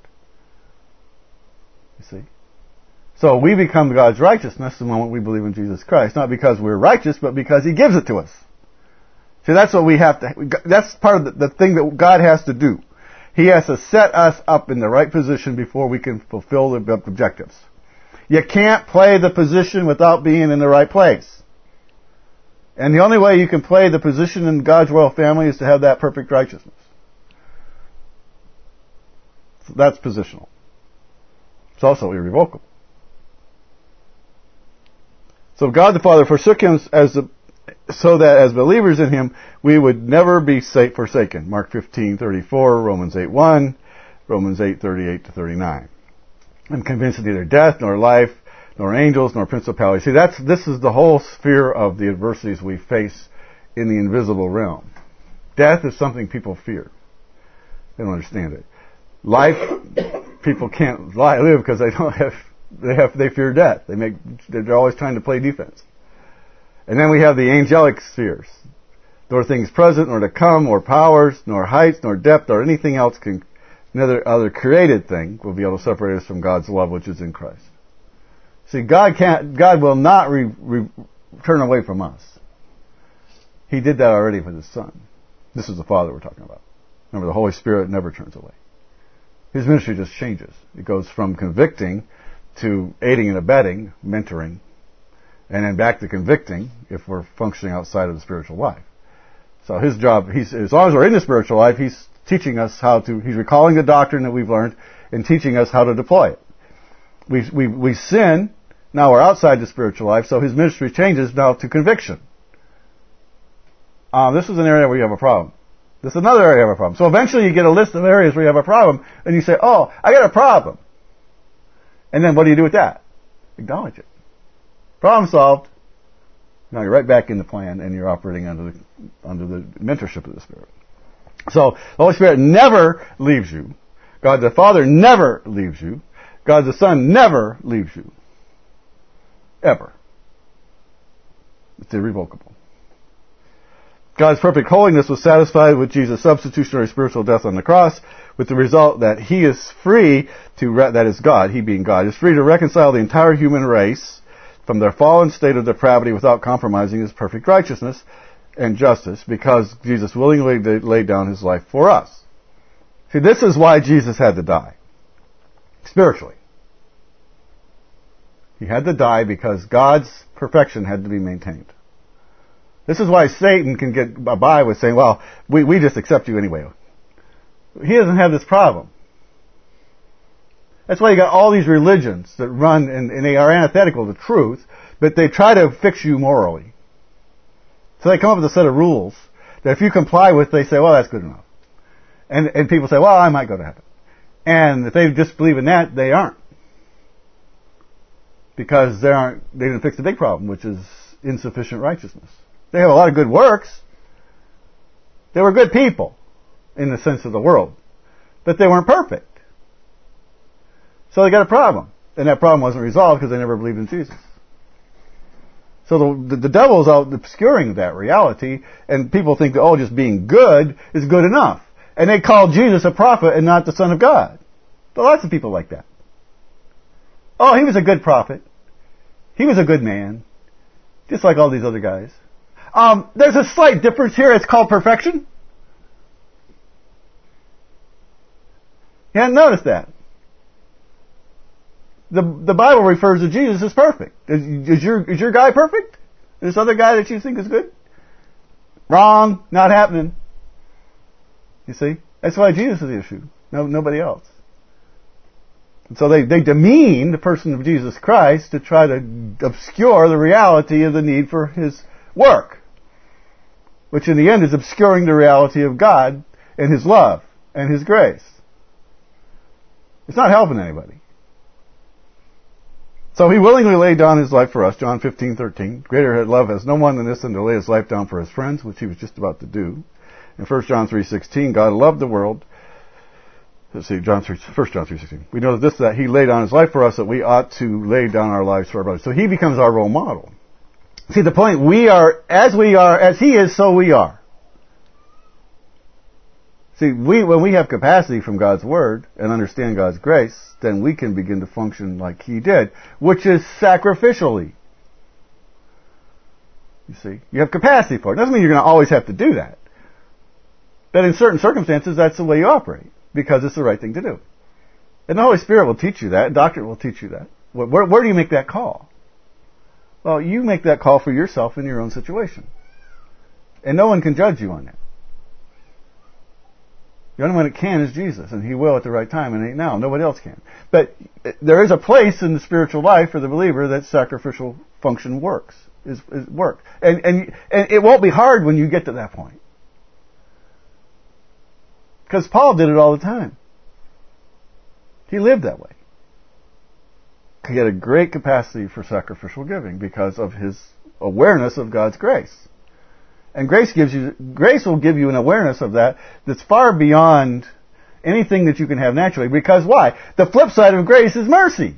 You see? So we become God's righteousness the moment we believe in Jesus Christ. Not because we're righteous, but because He gives it to us. See, that's what we have to, that's part of the, the thing that God has to do. He has to set us up in the right position before we can fulfill the objectives. You can't play the position without being in the right place. And the only way you can play the position in God's royal family is to have that perfect righteousness. So that's positional. It's also irrevocable. So God the Father forsook him as the, so that as believers in him, we would never be forsaken. Mark fifteen thirty-four, Romans eight one, Romans eight thirty-eight to thirty-nine. I'm convinced that neither death, nor life, nor angels, nor principalities. See, that's, this is the whole sphere of the adversities we face in the invisible realm. Death is something people fear. They don't understand it. Life, people can't live because they don't have, they have, they fear death. They make, they're always trying to play defense. And then we have the angelic spheres. Nor things present, nor to come, nor powers, nor heights, nor depth, or anything else can, another other created thing will be able to separate us from God's love which is in Christ. See, God can't, God will not re, re, turn away from us. He did that already with His Son. This is the Father we're talking about. Remember, the Holy Spirit never turns away. His ministry just changes. It goes from convicting to aiding and abetting, mentoring, and then back to convicting if we're functioning outside of the spiritual life. So His job, he's, as long as we're in the spiritual life, He's teaching us how to, He's recalling the doctrine that we've learned and teaching us how to deploy it. We, we, we sin, now we're outside the spiritual life, so His ministry changes now to conviction. Um, this is an area where you have a problem. This is another area you have a problem. So eventually you get a list of areas where you have a problem, and you say, oh, I got a problem. And then what do you do with that? Acknowledge it. Problem solved. Now you're right back in the plan, and you're operating under the, under the mentorship of the Spirit. So the Holy Spirit never leaves you. God the Father never leaves you. God the Son never leaves you. Ever. It's irrevocable. God's perfect holiness was satisfied with Jesus' substitutionary spiritual death on the cross, with the result that He is free to, re- that is God, He being God, is free to reconcile the entire human race from their fallen state of depravity without compromising His perfect righteousness and justice, because Jesus willingly laid down His life for us. See, this is why Jesus had to die. Spiritually. He had to die because God's perfection had to be maintained. This is why Satan can get by with saying, well, we, we just accept you anyway. He doesn't have this problem. That's why you got all these religions that run, and, and they are antithetical to truth, but they try to fix you morally. So they come up with a set of rules that if you comply with, they say, well, that's good enough. And, and people say, well, I might go to heaven. And if they just believe in that, they aren't. Because they aren't, they didn't fix the big problem, which is insufficient righteousness. They have a lot of good works. They were good people in the sense of the world. But they weren't perfect. So they got a problem. And that problem wasn't resolved because they never believed in Jesus. So the, the, the devil's out obscuring that reality, and people think that, oh, just being good is good enough. And they call Jesus a prophet and not the Son of God. But lots of people like that. Oh, he was a good prophet. He was a good man. Just like all these other guys. Um, there's a slight difference here. It's called perfection. You hadn't noticed that. The the Bible refers to Jesus as perfect. Is, is your is your guy perfect? This other guy that you think is good? Wrong. Not happening. You see? That's why Jesus is the issue. No, nobody else. And so they, they demean the person of Jesus Christ to try to obscure the reality of the need for His work. Which in the end is obscuring the reality of God and His love and His grace. It's not helping anybody. So He willingly laid down His life for us, John fifteen thirteen. Greater love has no one than this than to lay His life down for His friends, which He was just about to do. In First John three sixteen, God loved the world. Let's see, John three, First John three sixteen. We know this, that He laid down His life for us, that we ought to lay down our lives for our brothers. So He becomes our role model. See, the point, we are, as we are, as He is, so we are. See, we, when we have capacity from God's Word and understand God's grace, then we can begin to function like He did, which is sacrificially. You see, you have capacity for it. Doesn't mean you're going to always have to do that. But in certain circumstances, that's the way you operate, because it's the right thing to do. And the Holy Spirit will teach you that. Doctrine will teach you that. Where, where do you make that call? Well, you make that call for yourself in your own situation. And no one can judge you on that. The only one that can is Jesus, and He will at the right time, and ain't now. Nobody else can. But there is a place in the spiritual life for the believer that sacrificial function works, is, is work. And, and, and it won't be hard when you get to that point. Because Paul did it all the time. He lived that way. He had a great capacity for sacrificial giving because of his awareness of God's grace. And grace gives you, grace will give you an awareness of that that's far beyond anything that you can have naturally. Because why? The flip side of grace is mercy.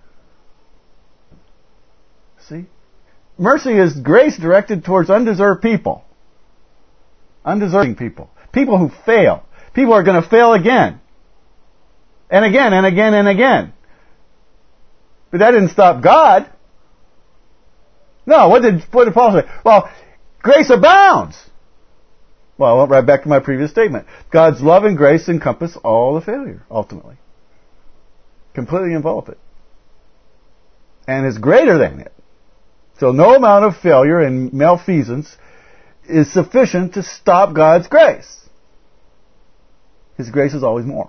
See? Mercy is grace directed towards undeserved people. Undeserving people. People who fail. People are going to fail again. And again, and again, and again. But that didn't stop God. No, what did, what did Paul say? Well, grace abounds. Well, I went right back to my previous statement. God's love and grace encompass all the failure, ultimately. Completely envelop it. And is greater than it. So no amount of failure and malfeasance is sufficient to stop God's grace. His grace is always more.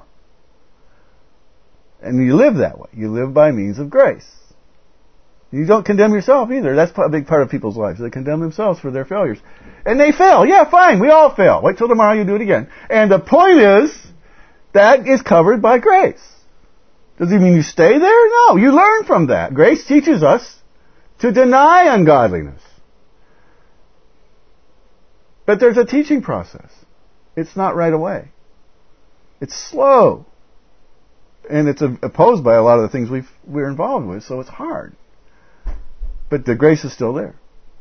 And you live that way. You live by means of grace. You don't condemn yourself either. That's a big part of people's lives. They condemn themselves for their failures. And they fail. Yeah, fine. We all fail. Wait till tomorrow you do it again. And the point is, that is covered by grace. Does it mean you stay there? No. You learn from that. Grace teaches us to deny ungodliness. But there's a teaching process. It's not right away. It's slow. And it's opposed by a lot of the things we've, we're involved with, so it's hard. But the grace is still there.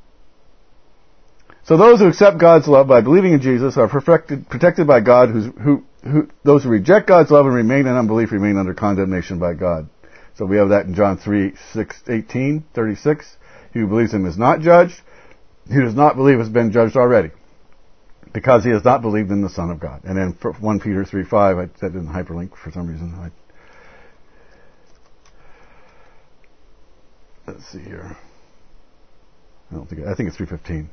So those who accept God's love by believing in Jesus are perfected, protected by God. Who's, who, who, those who reject God's love and remain in unbelief remain under condemnation by God. So we have that in John three, six, eighteen, thirty-six. He who believes Him is not judged. He who does not believe has been judged already, because he has not believed in the Son of God. And then First Peter three, five, I, that didn't hyperlink for some reason. I, let's see here. I don't think I think it's three fifteen.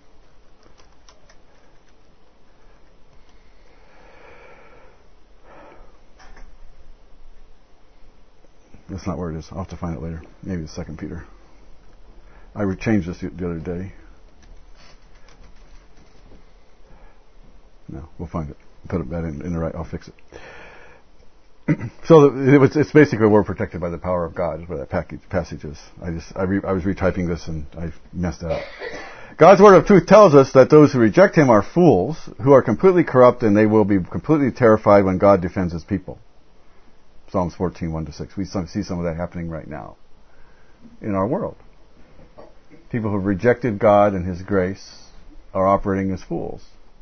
That's not where it is. I'll have to find it later. Maybe it's Second Peter. I changed this the other day. No, we'll find it. Put that in, in the right. I'll fix it. So it was, it's basically we're protected by the power of God is where that package, passage is. I just I, re, I was retyping this and I messed that up. God's word of truth tells us that those who reject Him are fools, who are completely corrupt, and they will be completely terrified when God defends His people. Psalms fourteen, one to six. We see some of that happening right now in our world. People who have rejected God and His grace are operating as fools.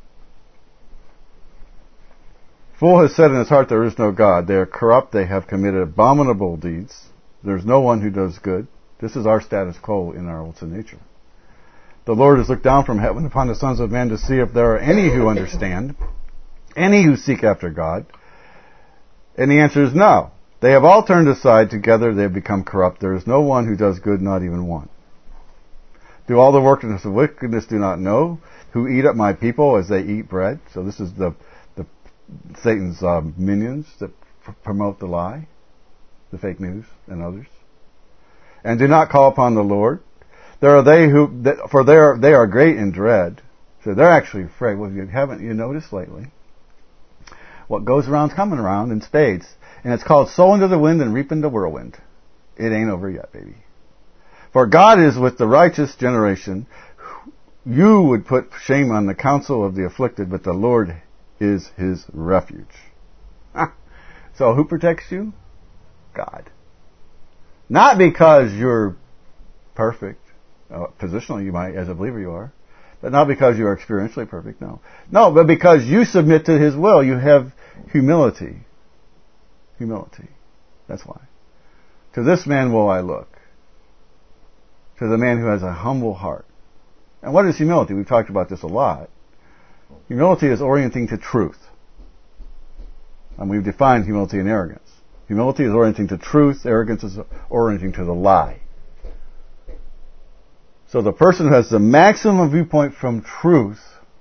Fool has said in his heart, there is no God. They are corrupt. They have committed abominable deeds. There is no one who does good. This is our status quo in our old sin nature. The Lord has looked down from heaven upon the sons of men to see if there are any who understand, any who seek after God. And the answer is no. They have all turned aside. Together they have become corrupt. There is no one who does good, not even one. Do all the workers of wickedness do not know, who eat up my people as they eat bread? So this is the Satan's uh, minions that p- promote the lie, the fake news, and others, and do not call upon the Lord. There are they who, that, for they are they are great in dread. So they're actually afraid. Well, you haven't you noticed lately? What goes around's coming around in spades, and it's called sow into the wind and reap in the whirlwind. It ain't over yet, baby. For God is with the righteous generation. You would put shame on the counsel of the afflicted, but the Lord is His refuge. So who protects you? God. Not because you're perfect. Uh, positionally you might, as a believer you are. But not because you are experientially perfect, no. No, but because you submit to His will. You have humility. Humility. That's why. To this man will I look. To the man who has a humble heart. And what is humility? We've talked about this a lot. Humility is orienting to truth. And we've defined humility and arrogance. Humility is orienting to truth. Arrogance is orienting to the lie. So the person who has the maximum viewpoint from truth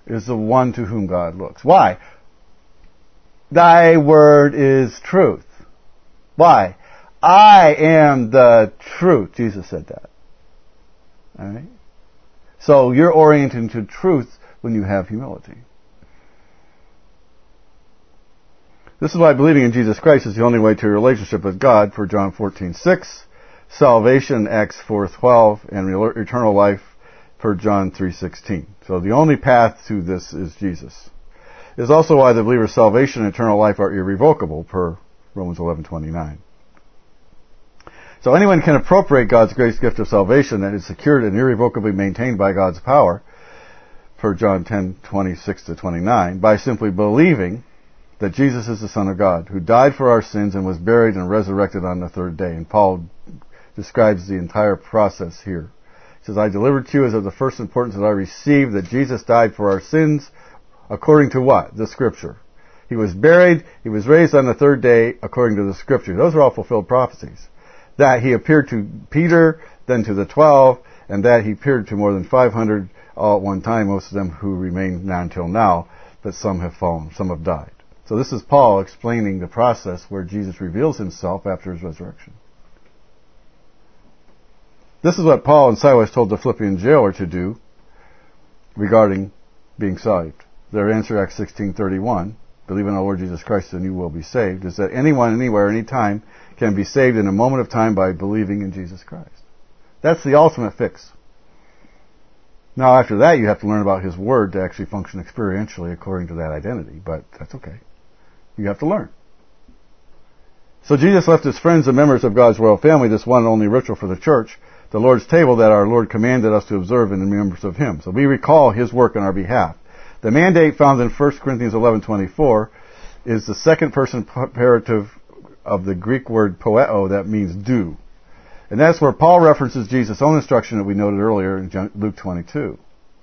is the one to whom God looks. Why? Thy word is truth. Why? I am the truth. Jesus said that. Alright? So you're oriented to truth when you have humility. This is why believing in Jesus Christ is the only way to a relationship with God, for John fourteen six, salvation, Acts four twelve, and eternal life, per John three sixteen. So the only path to this is Jesus. It is also why the believer's salvation and eternal life are irrevocable, per Romans eleven twenty-nine. So anyone can appropriate God's grace gift of salvation that is secured and irrevocably maintained by God's power, per John ten twenty-six to twenty-nine, by simply believing that Jesus is the Son of God, who died for our sins and was buried and resurrected on the third day. And Paul describes the entire process here. He says, I delivered to you as of the first importance that I received that Jesus died for our sins according to what? The Scripture. He was buried, he was raised on the third day according to the Scripture. Those are all fulfilled prophecies. That he appeared to Peter, then to the twelve, and that he appeared to more than five hundred all at one time, most of them who remain now until now, but some have fallen, some have died. So this is Paul explaining the process where Jesus reveals himself after his resurrection. This is what Paul and Silas told the Philippian jailer to do regarding being saved. Their answer, Acts sixteen thirty-one, believe in our Lord Jesus Christ and you will be saved, is that anyone, anywhere, anytime can be saved in a moment of time by believing in Jesus Christ. That's the ultimate fix. Now after that you have to learn about His Word to actually function experientially according to that identity, but that's okay. You have to learn. So Jesus left His friends and members of God's royal family this one and only ritual for the church, the Lord's table that our Lord commanded us to observe in remembrance of Him. So we recall His work on our behalf. The mandate found in First Corinthians eleven twenty-four is the second person imperative of the Greek word poeo that means do. And that's where Paul references Jesus' own instruction that we noted earlier in Luke twenty-two.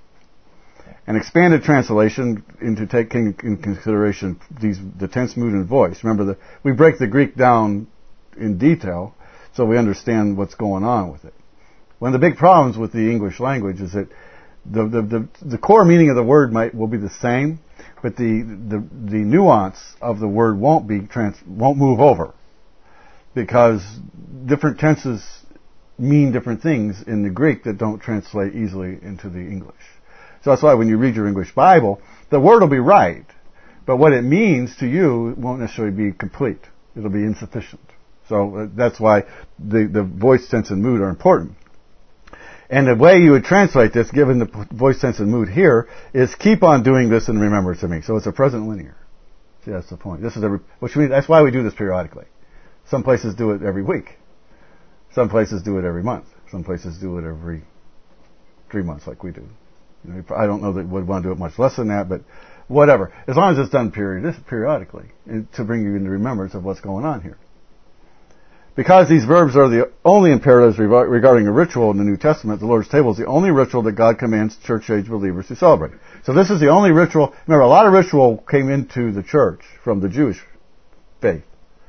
An expanded translation into taking in consideration these, the tense, mood, and voice. Remember, the, we break the Greek down in detail so we understand what's going on with it. One of the big problems with the English language is that the the, the, the core meaning of the word might will be the same, but the, the, the nuance of the word won't be trans, won't move over, because different tenses mean different things in the Greek that don't translate easily into the English. So that's why when you read your English Bible, the word will be right, but what it means to you won't necessarily be complete. It'll be insufficient. So uh, that's why the, the voice, tense, and mood are important. And the way you would translate this, given the voice, tense, and mood here, is keep on doing this in remembrance of me. So it's a present linear. See, that's the point. This is every, which means that's why we do this periodically. Some places do it every week. Some places do it every month. Some places do it every three months, like we do. You know, I don't know that we'd want to do it much less than that, but whatever. As long as it's done period, periodically, to bring you into remembrance of what's going on here. Because these verbs are the only imperatives regarding a ritual in the New Testament, the Lord's table is the only ritual that God commands church-age believers to celebrate. So this is the only ritual. Remember, a lot of ritual came into the church from the Jewish faith.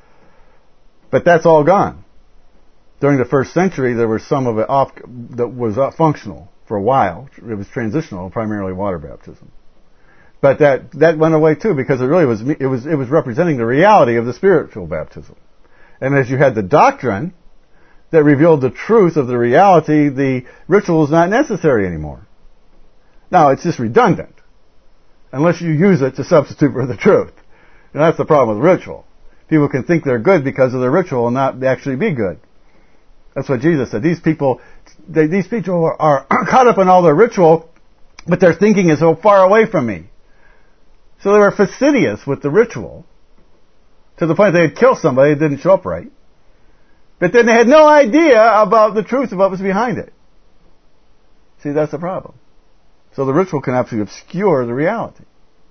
But that's all gone. During the first century, there was some of it off, that was functional for a while. It was transitional, primarily water baptism. But that, that went away too, because it really was, it was, it was representing the reality of the spiritual baptism. And as you had the doctrine that revealed the truth of the reality, the ritual is not necessary anymore. Now, it's just redundant, unless you use it to substitute for the truth. And that's the problem with ritual. People can think they're good because of their ritual and not actually be good. That's what Jesus said. These people, they, these people are, are caught up in all their ritual, but their thinking is so far away from me. So they were fastidious with the ritual, to the point they had killed somebody that didn't show up right. But then they had no idea about the truth of what was behind it. See, that's the problem. So the ritual can actually obscure the reality.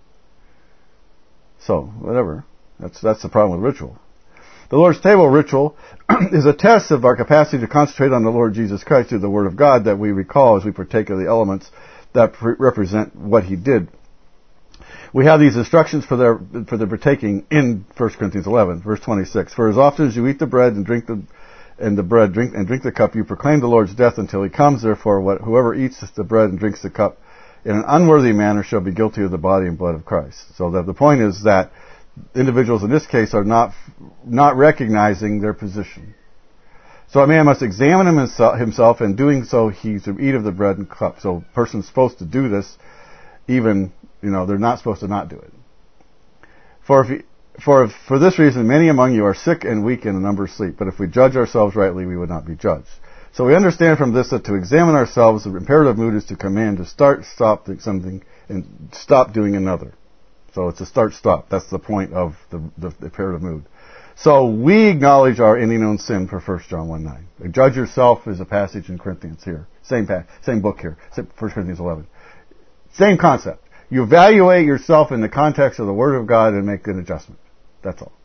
So, whatever. That's, that's the problem with ritual. The Lord's table ritual is a test of our capacity to concentrate on the Lord Jesus Christ through the Word of God that we recall as we partake of the elements that pre- represent what He did. We have these instructions for their for the partaking in First Corinthians eleven, verse twenty-six. For as often as you eat the bread and drink the and the bread drink and drink the cup, you proclaim the Lord's death until He comes. Therefore, what, whoever eats the bread and drinks the cup in an unworthy manner shall be guilty of the body and blood of Christ. So that the point is that individuals in this case are not not recognizing their position. So a man must examine himself, and doing so he's to eat of the bread and cup. So a person's supposed to do this, even, you know, they're not supposed to not do it. For if he, for if, for this reason many among you are sick and weak and a number sleep. But if we judge ourselves rightly, we would not be judged. So we understand from this that to examine ourselves, the imperative mood is to command, to start, stop something, and stop doing another. So it's a start, stop. That's the point of the, the, the imperative mood. So we acknowledge our any known sin per First John one nine. Judge yourself is a passage in Corinthians here. Same pa- same book here, First Corinthians eleven. Same concept. You evaluate yourself in the context of the Word of God and make an adjustment. That's all.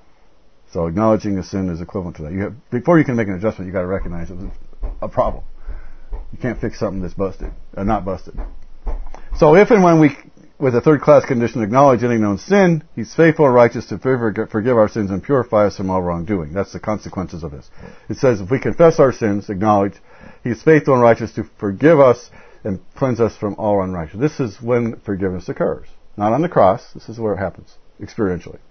So acknowledging a sin is equivalent to that. You have, before you can make an adjustment, you've got to recognize it's a problem. You can't fix something that's busted, or not busted. So if and when we, with a third-class condition, acknowledge any known sin, He's faithful and righteous to forgive our sins and purify us from all wrongdoing. That's the consequences of this. It says if we confess our sins, acknowledge, He's faithful and righteous to forgive us and cleanse us from all unrighteousness. This is when forgiveness occurs. Not on the cross. This is where it happens, experientially.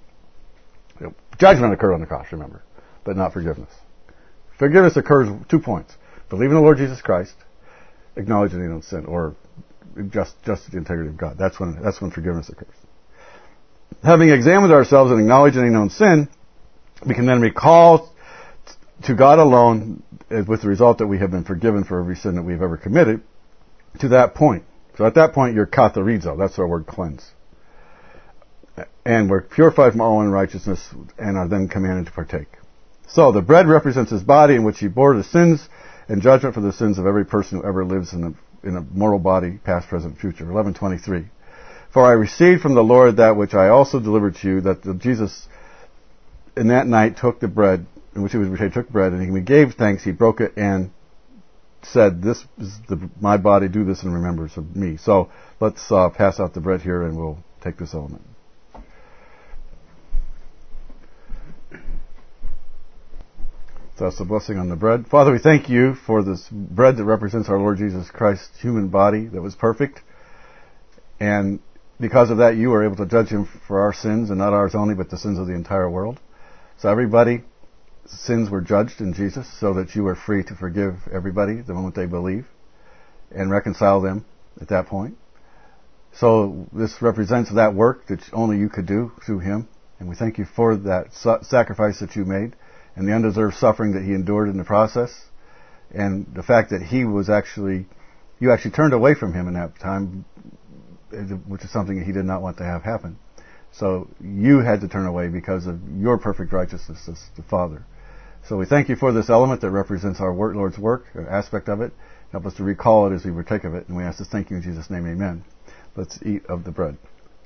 Judgment occurred on the cross, remember, but not forgiveness. Forgiveness occurs two points. Believe in the Lord Jesus Christ, acknowledge any known sin, or just, just the integrity of God. That's when, that's when forgiveness occurs. Having examined ourselves and acknowledged any known sin, we can then recall to God alone, with the result that we have been forgiven for every sin that we've ever committed, to that point. So at that point, you're katharizo. That's our word, cleanse. And we're purified from all unrighteousness and are then commanded to partake. So the bread represents His body in which He bore the sins and judgment for the sins of every person who ever lives in a, in a mortal body, past, present, future. eleven twenty-three. For I received from the Lord that which I also delivered to you, that the Jesus in that night took the bread, in which He was betrayed, took bread, and He gave thanks, He broke it, and said, this is the, my body, do this in remembrance of me. So let's uh, pass out the bread here, and we'll take this element. So that's the blessing on the bread. Father, we thank You for this bread that represents our Lord Jesus Christ's human body that was perfect. And because of that, You are able to judge Him for our sins, and not ours only, but the sins of the entire world. So everybody's sins were judged in Jesus, so that You are free to forgive everybody the moment they believe and reconcile them at that point. So this represents that work that only You could do through Him. And we thank You for that sacrifice that You made, and the undeserved suffering that He endured in the process, and the fact that He was actually, You actually turned away from Him in that time, which is something He did not want to have happen. So You had to turn away because of Your perfect righteousness as the Father. So we thank You for this element that represents our work, Lord's work, or aspect of it. Help us to recall it as we partake of it, and we ask this thank You in Jesus' name, amen. Let's eat of the bread.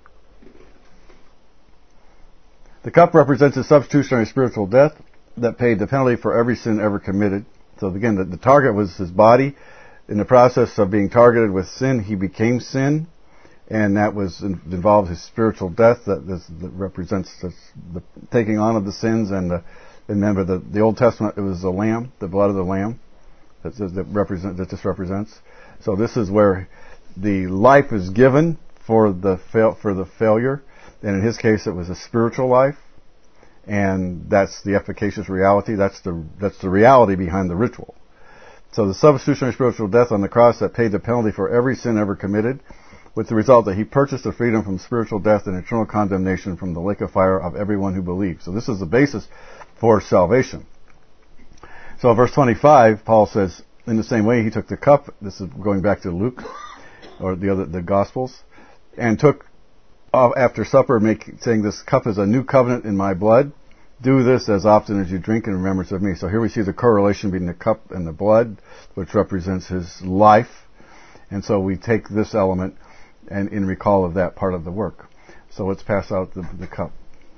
The cup represents a substitutionary spiritual death that paid the penalty for every sin ever committed. So again, the, the target was His body. In the process of being targeted with sin, He became sin, and that was involved His spiritual death that, this, that represents this, the taking on of the sins. And the, remember, the, the Old Testament, it was the lamb, the blood of the lamb that, that represent that this represents. So this is where the life is given for the fail, for the failure, and in His case, it was a spiritual life. And that's the efficacious reality. That's the that's the reality behind the ritual. So the substitutionary spiritual death on the cross that paid the penalty for every sin ever committed, with the result that He purchased the freedom from spiritual death and eternal condemnation from the lake of fire of everyone who believes. So this is the basis for salvation. So verse twenty-five, Paul says, in the same way He took the cup. This is going back to Luke, or the other the Gospels, and took after supper, make, saying, this cup is a new covenant in My blood. Do this as often as you drink in remembrance of Me. So here we see the correlation between the cup and the blood, which represents His life. And so we take this element and in recall of that part of the work. So let's pass out the, the cup.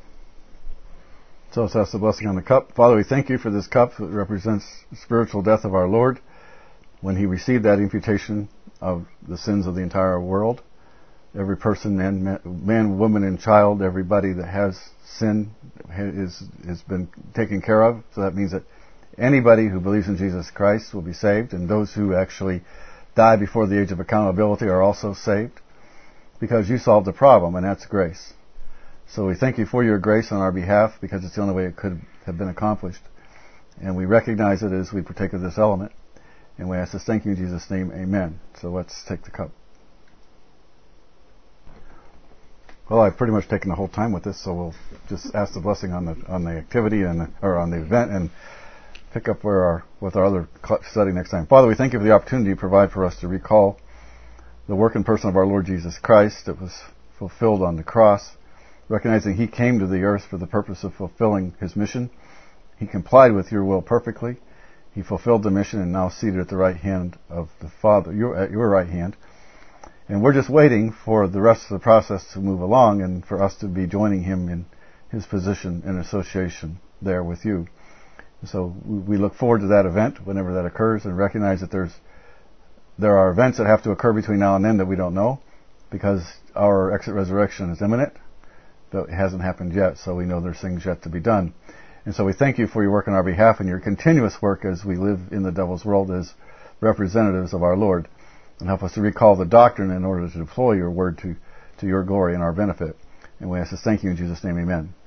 So let's ask the blessing on the cup. Father, we thank You for this cup that represents the spiritual death of our Lord when He received that imputation of the sins of the entire world. Every person, man, man, woman, and child, everybody that has sin is has been taken care of. So that means that anybody who believes in Jesus Christ will be saved, and those who actually die before the age of accountability are also saved, because you solved the problem, and that's grace. So we thank you for your grace on our behalf, because it's the only way it could have been accomplished. And we recognize it as we partake of this element. And we ask this, thank you in Jesus' name, amen. So let's take the cup. Well, I've pretty much taken the whole time with this, so we'll just ask the blessing on the on the activity and or on the event, and pick up where our with our other study next time. Father, we thank you for the opportunity you provide for us to recall the work and person of our Lord Jesus Christ that was fulfilled on the cross, recognizing He came to the earth for the purpose of fulfilling His mission. He complied with your will perfectly. He fulfilled the mission and now seated at the right hand of the Father, your, at your right hand. And we're just waiting for the rest of the process to move along and for us to be joining Him in His position and association there with you. So we look forward to that event whenever that occurs, and recognize that there's there are events that have to occur between now and then that we don't know, because our exit resurrection is imminent, but it hasn't happened yet, so we know there's things yet to be done. And so we thank you for your work on our behalf and your continuous work as we live in the devil's world as representatives of our Lord. And help us to recall the doctrine in order to deploy your word to, to your glory and our benefit. And we ask this, thank you in Jesus' name, amen.